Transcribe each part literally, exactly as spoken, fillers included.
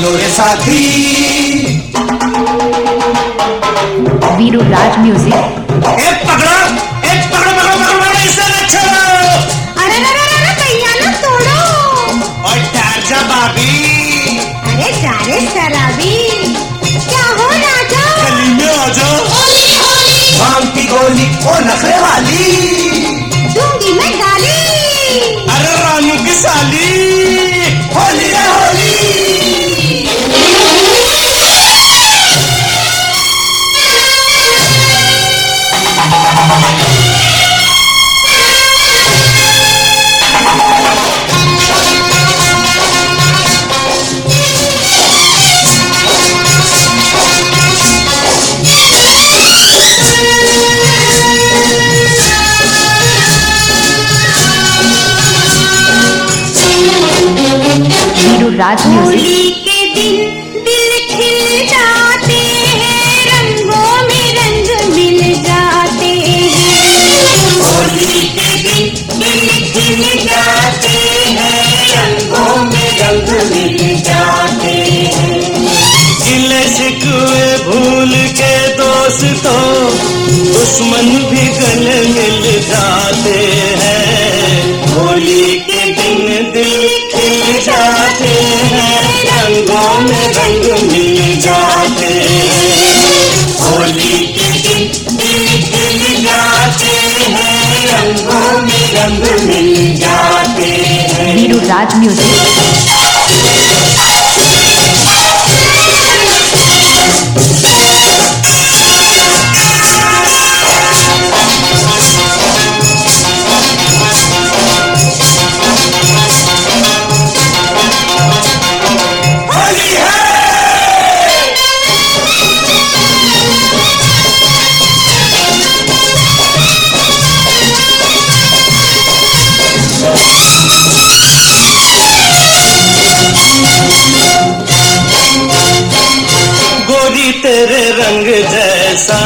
लो रे साथी। वीरू राज म्यूजिक। एक पकड़ो, एक पकड़ो पकड़ो पकड़ो पकड़ो, इसे न छोड़ो। अरे अरे अरे अरे भैया ना तोड़ो। और ठहर जा भाभी। अरे जा रे शराबी, क्या हो राजा? गली में आ जा। होली होली भांग की गोली ओ नखरे वाली, दूंगी मैं गाली। अरे रानू की साली, होली है होली। वीरू राज म्यूजिक। होली के दिन दिल खिल जाते हैं, रंगों में रंग मिल जाते हैं। होली के दिन दिल खिल जाते हैं, रंगों में रंग मिल जाते हैं। गिले शिकवे भूल के दोस्तों, दुश्मन भी गले मिल जाते हैं। होली के दिन दिल खिल जाते हैं, रंगों में रंग मिल जाते हैं। होली के दिन दिल खिल जाते हैं, रंगों में रंग मिल जाते हैं। वीरू राज म्यूजिक। होली है। गोरी तेरे रंग जैसा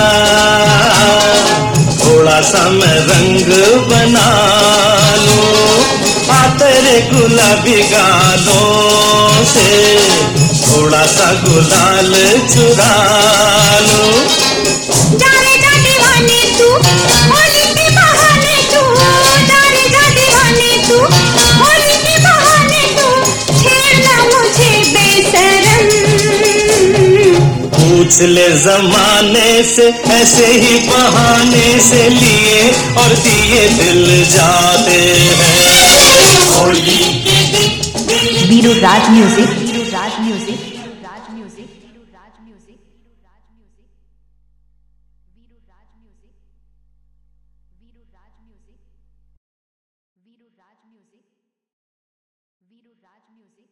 थोड़ा सा मैं रंग बना लूं, आ तेरे गुलाबी गालों से थोड़ा सा गुलाल चुरा लूं। जा रे जा दीवाने तू, होली के बहाने तू। जा रे जा दीवाने तू, होली के बहाने तू। छेड़ना मुझे बेशरम। पूछ ले जमाने से, ऐसे ही बहाने से लिए और दिए दिल जाते हैं। होली के दिन Veeru Raj music. Veeru Raj music. Veeru Raj music. Veeru Raj music. Veeru Raj music. Veeru Raj music. Veeru Raj music. Veeru Raj music. Veeru Raj music.